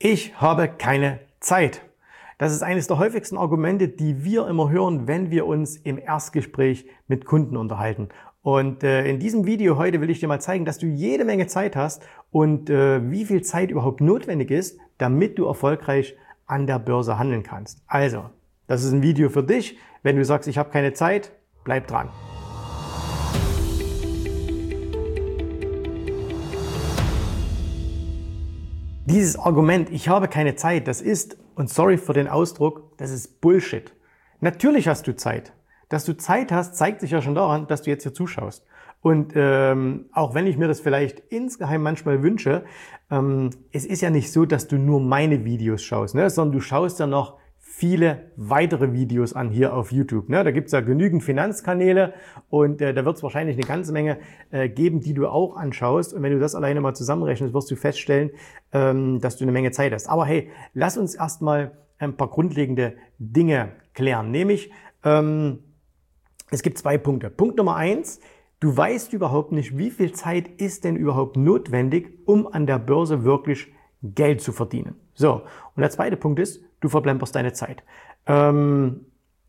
Ich habe keine Zeit. Das ist eines der häufigsten Argumente, die wir immer hören, wenn wir uns im Erstgespräch mit Kunden unterhalten. Und in diesem Video heute will ich dir mal zeigen, dass du jede Menge Zeit hast und wie viel Zeit überhaupt notwendig ist, damit du erfolgreich an der Börse handeln kannst. Also, das ist ein Video für dich. Wenn du sagst, ich habe keine Zeit, bleib dran. Dieses Argument, ich habe keine Zeit, das ist, und sorry für den Ausdruck, das ist Bullshit. Natürlich hast du Zeit. Dass du Zeit hast, zeigt sich ja schon daran, dass du jetzt hier zuschaust. Und auch wenn ich mir das vielleicht insgeheim manchmal wünsche, es ist ja nicht so, dass du nur meine Videos schaust, ne? Sondern du schaust ja noch viele weitere Videos an hier auf YouTube. Ne? Da gibt's ja genügend Finanzkanäle und da wird es wahrscheinlich eine ganze Menge geben, die du auch anschaust. Und wenn du das alleine mal zusammenrechnest, wirst du feststellen, dass du eine Menge Zeit hast. Aber hey, lass uns erstmal ein paar grundlegende Dinge klären. Nämlich, es gibt 2 Punkte. Punkt Nummer 1, du weißt überhaupt nicht, wie viel Zeit ist denn überhaupt notwendig, um an der Börse wirklich Geld zu verdienen. So, und der zweite Punkt ist, du verplemperst deine Zeit. Fangen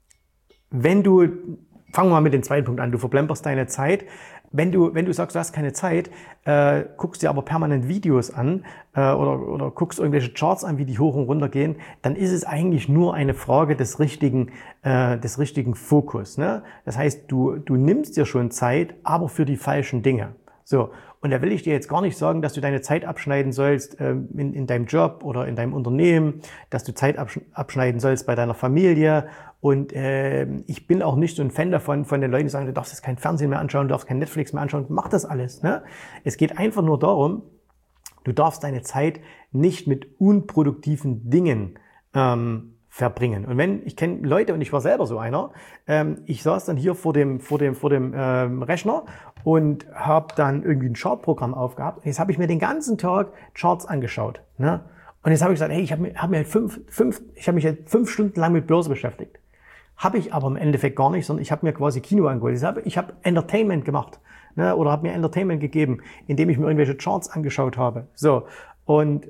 wir mal mit dem zweiten Punkt an, du verplemperst deine Zeit. Wenn du sagst, du hast keine Zeit, guckst dir aber permanent Videos an oder guckst irgendwelche Charts an, wie die hoch und runter gehen, dann ist es eigentlich nur eine Frage des richtigen Fokus. Ne? Das heißt, du nimmst dir schon Zeit, aber für die falschen Dinge. So, und da will ich dir jetzt gar nicht sagen, dass du deine Zeit abschneiden sollst in deinem Job oder in deinem Unternehmen, dass du Zeit abschneiden sollst bei deiner Familie. Und ich bin auch nicht so ein Fan davon, von den Leuten, die sagen, du darfst jetzt kein Fernsehen mehr anschauen, du darfst kein Netflix mehr anschauen. Mach das alles. Ne? Es geht einfach nur darum, du darfst deine Zeit nicht mit unproduktiven Dingen verbringen. Und ich kenne Leute, und ich war selber so einer, ich saß dann hier vor dem Rechner und habe dann irgendwie ein Chartprogramm aufgehabt. Und jetzt habe ich mir den ganzen Tag Charts angeschaut. Ne? Und jetzt habe ich gesagt, hey, ich habe mich halt 5 Stunden lang mit Börse beschäftigt. Habe ich aber im Endeffekt gar nicht, sondern ich habe mir quasi Kino angeholt. Ich habe Entertainment gemacht, ne? Oder habe mir Entertainment gegeben, indem ich mir irgendwelche Charts angeschaut habe. So, und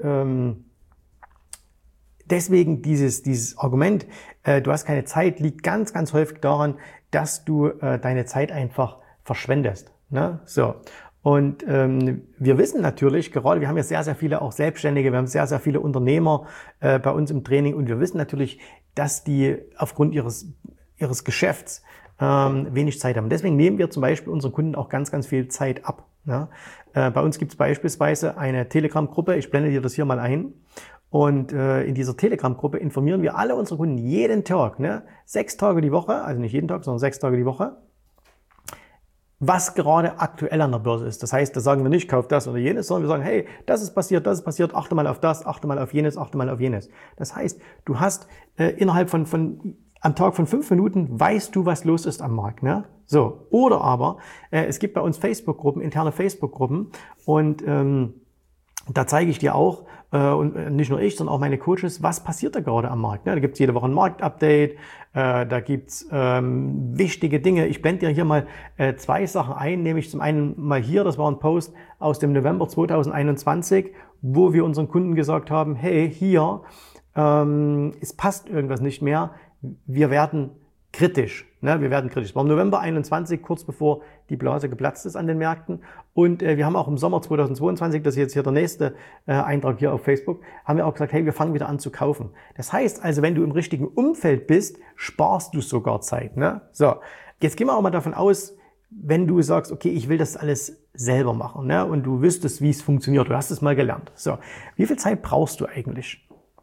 deswegen dieses Argument, du hast keine Zeit, liegt ganz, ganz häufig daran, dass du deine Zeit einfach verschwendest. Ne? So. Und wir wissen natürlich, gerade wir haben ja sehr, sehr viele auch Selbstständige, wir haben sehr, sehr viele Unternehmer bei uns im Training und wir wissen natürlich, dass die aufgrund ihres Geschäfts wenig Zeit haben. Deswegen nehmen wir zum Beispiel unseren Kunden auch ganz, ganz viel Zeit ab. Ne? Bei uns gibt es beispielsweise eine Telegram-Gruppe, ich blende dir das hier mal ein. Und in dieser Telegram-Gruppe informieren wir alle unsere Kunden jeden Tag, ne? 6 Tage die Woche, also nicht jeden Tag, sondern 6 Tage die Woche, was gerade aktuell an der Börse ist. Das heißt, da sagen wir nicht, kauf das oder jenes, sondern wir sagen, hey, das ist passiert, achte mal auf das, achte mal auf jenes, achte mal auf jenes. Das heißt, du hast innerhalb am Tag von 5 Minuten weißt du, was los ist am Markt. Ne? So, oder aber, es gibt bei uns Facebook-Gruppen, interne Facebook-Gruppen und da zeige ich dir auch, und nicht nur ich, sondern auch meine Coaches, was passiert da gerade am Markt. Ne? Da gibt es jede Woche ein Marktupdate, da gibt es wichtige Dinge. Ich blende dir hier mal 2 Sachen ein, nämlich zum einen mal hier, das war ein Post aus dem November 2021, wo wir unseren Kunden gesagt haben, hey, hier, es passt irgendwas nicht mehr, wir werden kritisch. Ne? Wir werden kritisch. Es war im November 21, kurz bevor die Blase geplatzt ist an den Märkten. Und wir haben auch im Sommer 2022, das ist jetzt hier der nächste Eintrag hier auf Facebook, haben wir auch gesagt, hey, wir fangen wieder an zu kaufen. Das heißt also, wenn du im richtigen Umfeld bist, sparst du sogar Zeit. Ne? So, jetzt gehen wir auch mal davon aus, wenn du sagst, okay, ich will das alles selber machen, ne? Und du wüsstest, wie es funktioniert, du hast es mal gelernt. So, wie viel Zeit brauchst du eigentlich?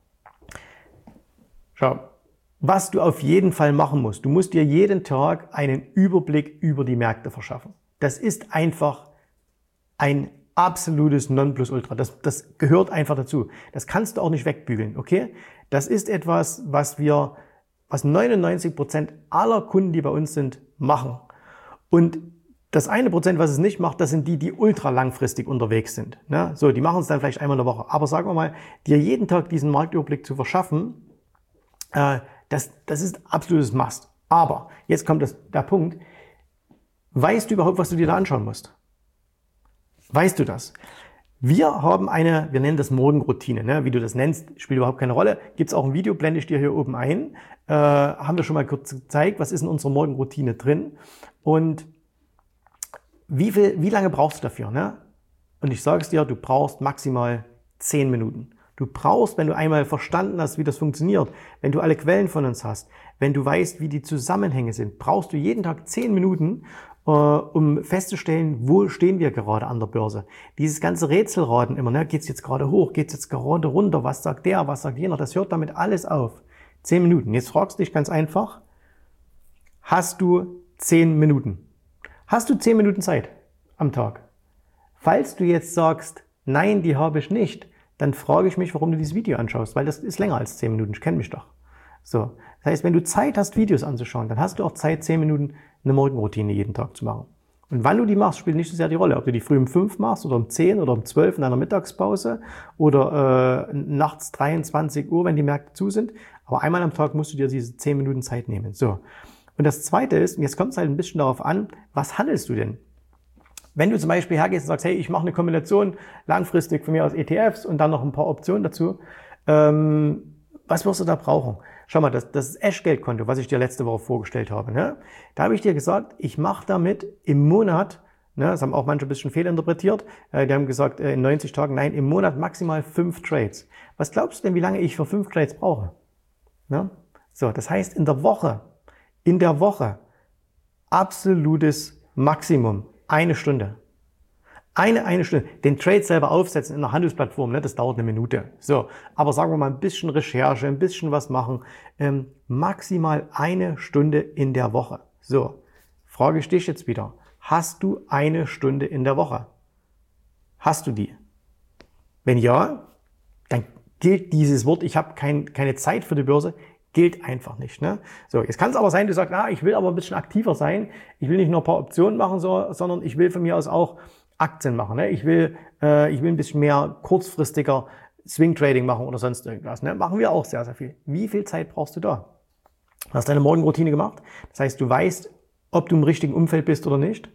Schau. Was du auf jeden Fall machen musst, du musst dir jeden Tag einen Überblick über die Märkte verschaffen. Das ist einfach ein absolutes Nonplusultra. Das gehört einfach dazu. Das kannst du auch nicht wegbügeln, okay? Das ist etwas, was 99% aller Kunden, die bei uns sind, machen. Und das 1%, was es nicht macht, das sind die ultra langfristig unterwegs sind. Ne? So, die machen es dann vielleicht einmal in der Woche. Aber sagen wir mal, dir jeden Tag diesen Marktüberblick zu verschaffen, das ist absolutes Must. Aber jetzt kommt der Punkt. Weißt du überhaupt, was du dir da anschauen musst? Weißt du das? Wir haben wir nennen das Morgenroutine, ne? Wie du das nennst, spielt überhaupt keine Rolle. Gibt es auch ein Video, blende ich dir hier oben ein. Haben wir schon mal kurz gezeigt, was ist in unserer Morgenroutine drin und wie lange brauchst du dafür, ne? Und ich sage es dir, du brauchst maximal 10 Minuten. Du brauchst, wenn du einmal verstanden hast, wie das funktioniert, wenn du alle Quellen von uns hast, wenn du weißt, wie die Zusammenhänge sind, brauchst du jeden Tag 10 Minuten, um festzustellen, wo stehen wir gerade an der Börse. Dieses ganze Rätselraten immer, ne? Geht es jetzt gerade hoch, geht es jetzt gerade runter, was sagt der, was sagt jener, das hört damit alles auf. 10 Minuten. Jetzt fragst du dich ganz einfach, hast du 10 Minuten? Hast du 10 Minuten Zeit am Tag? Falls du jetzt sagst, nein, die habe ich nicht, dann frage ich mich, warum du dieses Video anschaust, weil das ist länger als 10 Minuten, ich kenne mich doch. So, das heißt, wenn du Zeit hast, Videos anzuschauen, dann hast du auch Zeit, 10 Minuten eine Morgenroutine jeden Tag zu machen. Und wann du die machst, spielt nicht so sehr die Rolle, ob du die früh um 5 machst oder um 10 oder um 12 in deiner Mittagspause oder nachts 23 Uhr, wenn die Märkte zu sind. Aber einmal am Tag musst du dir diese 10 Minuten Zeit nehmen. So. Und das Zweite ist, und jetzt kommt es halt ein bisschen darauf an, was handelst du denn? Wenn du zum Beispiel hergehst und sagst, hey, ich mache eine Kombination langfristig von mir aus ETFs und dann noch ein paar Optionen dazu, was wirst du da brauchen? Schau mal, das Eschgeldkonto, was ich dir letzte Woche vorgestellt habe, ne? Da habe ich dir gesagt, ich mache damit im Monat, ne, das haben auch manche ein bisschen fehlinterpretiert, die haben gesagt, in 90 Tagen, nein, im Monat maximal 5 Trades. Was glaubst du denn, wie lange ich für 5 Trades brauche? Ne? So, das heißt, in der Woche, absolutes Maximum, 1 Stunde. Eine Stunde. Den Trade selber aufsetzen in einer Handelsplattform, ne, das dauert 1 Minute. So, aber sagen wir mal ein bisschen Recherche, ein bisschen was machen. Maximal 1 Stunde in der Woche. So, frage ich dich jetzt wieder. Hast du 1 Stunde in der Woche? Hast du die? Wenn ja, dann gilt dieses Wort, ich habe keine Zeit für die Börse, gilt einfach nicht. Ne? So, jetzt kann es aber sein, du sagst, ich will aber ein bisschen aktiver sein. Ich will nicht nur ein paar Optionen machen, sondern ich will von mir aus auch Aktien machen. Ne? Ich will ein bisschen mehr kurzfristiger Swing Trading machen oder sonst irgendwas. Ne? Machen wir auch sehr, sehr viel. Wie viel Zeit brauchst du da? Du hast deine Morgenroutine gemacht. Das heißt, du weißt, ob du im richtigen Umfeld bist oder nicht.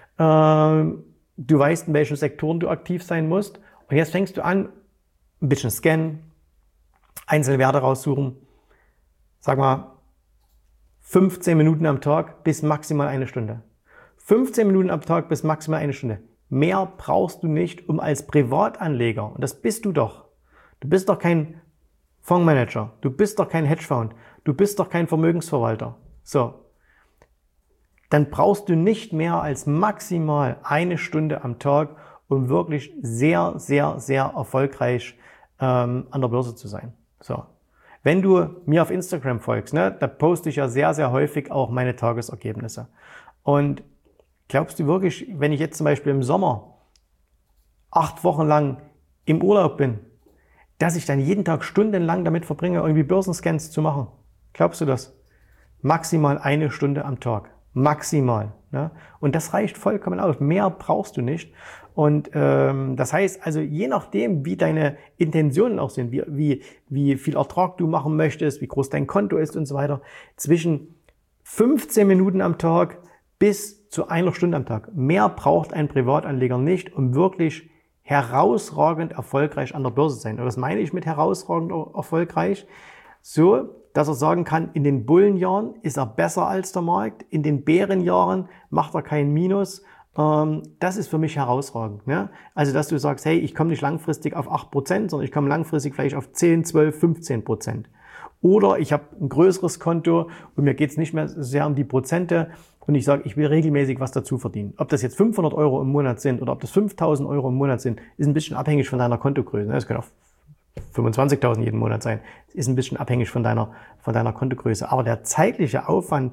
Du weißt, in welchen Sektoren du aktiv sein musst. Und jetzt fängst du an, ein bisschen scannen, einzelne Werte raussuchen. Sag mal, 15 Minuten am Tag bis maximal 1 Stunde. 15 Minuten am Tag bis maximal 1 Stunde. Mehr brauchst du nicht, um als Privatanleger, und das bist du doch. Du bist doch kein Fondsmanager, du bist doch kein Hedgefonds, du bist doch kein Vermögensverwalter. So. Dann brauchst du nicht mehr als maximal 1 Stunde am Tag, um wirklich sehr, sehr, sehr erfolgreich an der Börse zu sein. So. Wenn du mir auf Instagram folgst, ne, da poste ich ja sehr, sehr häufig auch meine Tagesergebnisse. Und glaubst du wirklich, wenn ich jetzt zum Beispiel im Sommer 8 Wochen lang im Urlaub bin, dass ich dann jeden Tag stundenlang damit verbringe, irgendwie Börsenscans zu machen? Glaubst du das? Maximal 1 Stunde am Tag. Maximal. Ne? Und das reicht vollkommen aus. Mehr brauchst du nicht. Und das heißt, also je nachdem, wie deine Intentionen auch sind, wie viel Ertrag du machen möchtest, wie groß dein Konto ist und so weiter, zwischen 15 Minuten am Tag bis zu 1 Stunde am Tag. Mehr braucht ein Privatanleger nicht, um wirklich herausragend erfolgreich an der Börse zu sein. Und was meine ich mit herausragend erfolgreich? So, dass er sagen kann, in den Bullenjahren ist er besser als der Markt, in den Bärenjahren macht er kein Minus. Das ist für mich herausragend. Ne? Also, dass du sagst, hey, ich komme nicht langfristig auf 8%, sondern ich komme langfristig vielleicht auf 10, 12, 15%. Oder ich habe ein größeres Konto und mir geht es nicht mehr sehr um die Prozente und ich sage, ich will regelmäßig was dazu verdienen. Ob das jetzt 500 Euro im Monat sind oder ob das 5.000 Euro im Monat sind, ist ein bisschen abhängig von deiner Kontogröße. Das können auch 25.000 jeden Monat sein. Das ist ein bisschen abhängig von deiner Kontogröße. Aber der zeitliche Aufwand,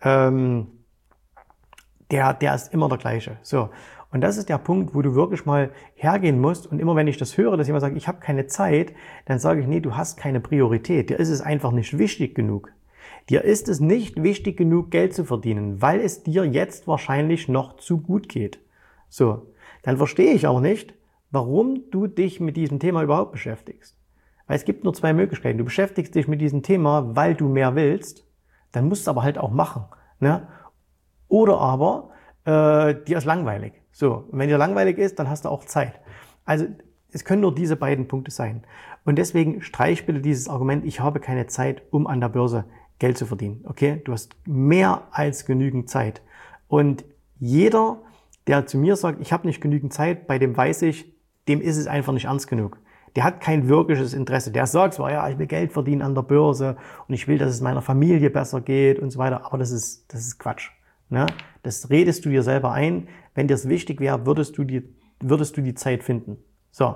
der ist immer der gleiche. So. Und das ist der Punkt, wo du wirklich mal hergehen musst. Und immer wenn ich das höre, dass jemand sagt, ich habe keine Zeit, dann sage ich, nee, du hast keine Priorität. Dir ist es einfach nicht wichtig genug. Dir ist es nicht wichtig genug, Geld zu verdienen, weil es dir jetzt wahrscheinlich noch zu gut geht. So. Dann verstehe ich auch nicht, warum du dich mit diesem Thema überhaupt beschäftigst. Weil es gibt nur 2 Möglichkeiten. Du beschäftigst dich mit diesem Thema, weil du mehr willst, dann musst du es aber halt auch machen. Ne? Oder aber dir ist langweilig. So, und wenn dir langweilig ist, dann hast du auch Zeit. Also es können nur diese beiden Punkte sein. Und deswegen streich bitte dieses Argument, ich habe keine Zeit, um an der Börse Geld zu verdienen. Okay? Du hast mehr als genügend Zeit. Und jeder, der zu mir sagt, ich habe nicht genügend Zeit, bei dem weiß ich, dem ist es einfach nicht ernst genug. Der hat kein wirkliches Interesse. Der sagt zwar, ja, ich will Geld verdienen an der Börse und ich will, dass es meiner Familie besser geht und so weiter, aber das ist Quatsch. Ne? Das redest du dir selber ein. Wenn dir es wichtig wäre, würdest du die Zeit finden. So,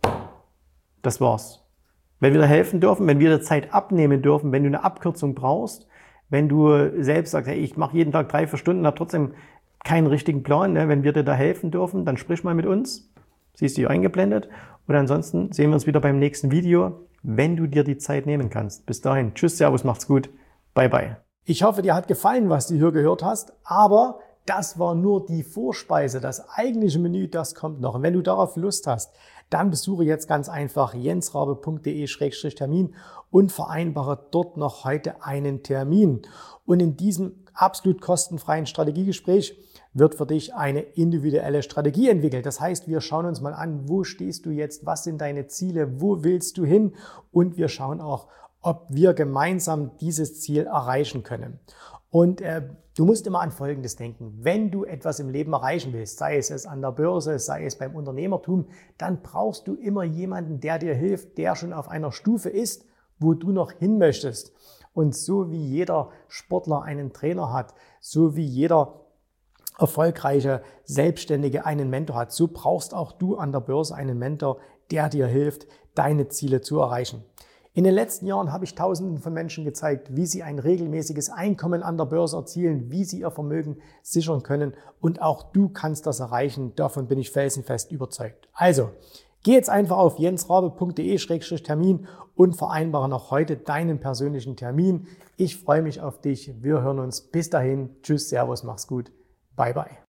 das war's. Wenn wir dir helfen dürfen, wenn wir dir Zeit abnehmen dürfen, wenn du eine Abkürzung brauchst, wenn du selbst sagst, hey, ich mache jeden Tag 3-4 Stunden, habe trotzdem keinen richtigen Plan, ne? Wenn wir dir da helfen dürfen, dann sprich mal mit uns. Siehst du hier eingeblendet. Und ansonsten sehen wir uns wieder beim nächsten Video, wenn du dir die Zeit nehmen kannst. Bis dahin. Tschüss, Servus, macht's gut. Bye, bye. Ich hoffe, dir hat gefallen, was du hier gehört hast, aber das war nur die Vorspeise. Das eigentliche Menü, das kommt noch. Und wenn du darauf Lust hast, dann besuche jetzt ganz einfach jensrabe.de/termin und vereinbare dort noch heute einen Termin. Und in diesem absolut kostenfreien Strategiegespräch wird für dich eine individuelle Strategie entwickelt. Das heißt, wir schauen uns mal an, wo stehst du jetzt, was sind deine Ziele, wo willst du hin, und wir schauen auch, ob wir gemeinsam dieses Ziel erreichen können. Und du musst immer an Folgendes denken: Wenn du etwas im Leben erreichen willst, sei es an der Börse, sei es beim Unternehmertum, dann brauchst du immer jemanden, der dir hilft, der schon auf einer Stufe ist, wo du noch hin möchtest. Und so wie jeder Sportler einen Trainer hat, so wie jeder erfolgreiche Selbstständige einen Mentor hat, so brauchst auch du an der Börse einen Mentor, der dir hilft, deine Ziele zu erreichen. In den letzten Jahren habe ich Tausenden von Menschen gezeigt, wie sie ein regelmäßiges Einkommen an der Börse erzielen, wie sie ihr Vermögen sichern können, und auch du kannst das erreichen. Davon bin ich felsenfest überzeugt. Also, geh jetzt einfach auf jensrabe.de/termin und vereinbare noch heute deinen persönlichen Termin. Ich freue mich auf dich. Wir hören uns. Bis dahin. Tschüss, Servus, mach's gut. Bye, bye.